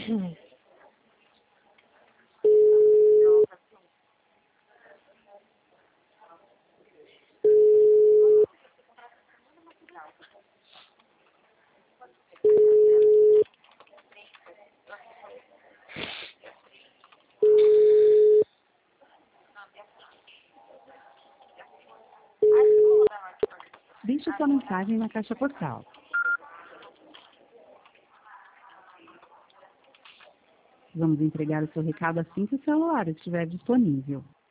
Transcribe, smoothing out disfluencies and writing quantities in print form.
Deixe sua mensagem na caixa postal. Vamos entregar o seu recado assim que o celular estiver disponível.